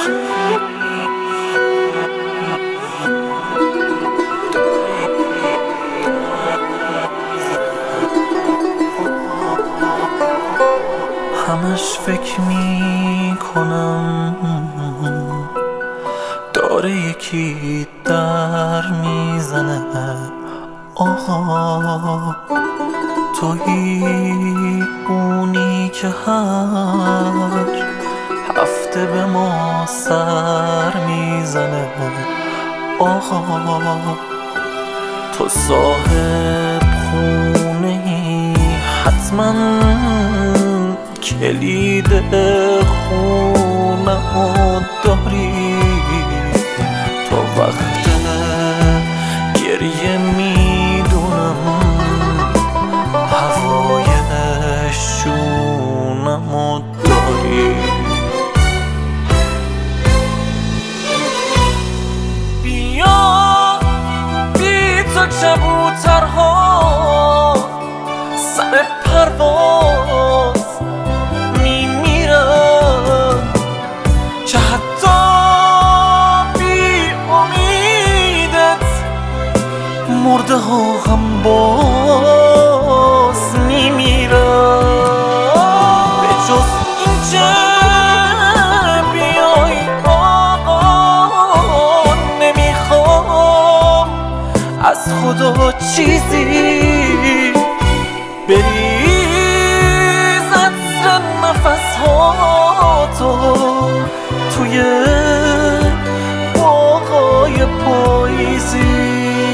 همش فکر میکنم داره یکی در میزنه، آها تویی اونی که هر هفته به ما سر میزنه، آها تو صاحب خونه ای، حتما کلید خونه‌مو داری، تو وقت گریه میدونم هوای شونه‌مو داری. بیا بی تو کبوترها سر پرواز میمیرن، که حتی بی امیدت مرده ها هم باز میمیرن. به جز این که بیای آقا نمیخوام از خدا چیزی بریز عطر نفس‌هاتو توی باغای پاییزی.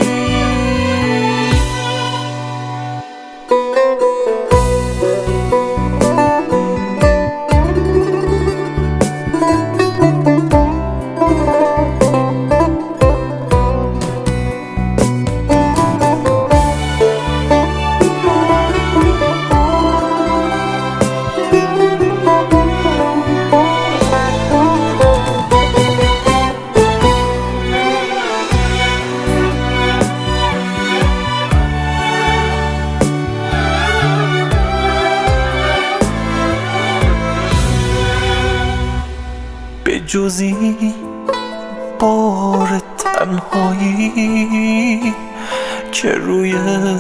به جزی بار تنهایی که روی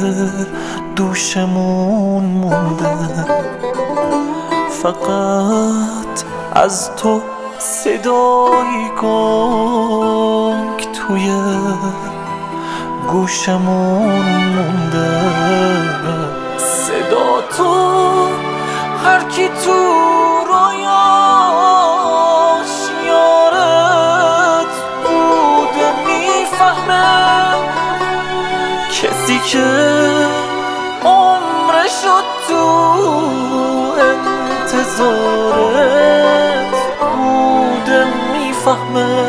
دوشمون مونده، فقط از تو صدای گنگ توی گوشمون مونده. صدا تو هر کی تو رویاش یارت بوده میفهمه، کسی که عمرشو تو انتظارت بوده میفهمه.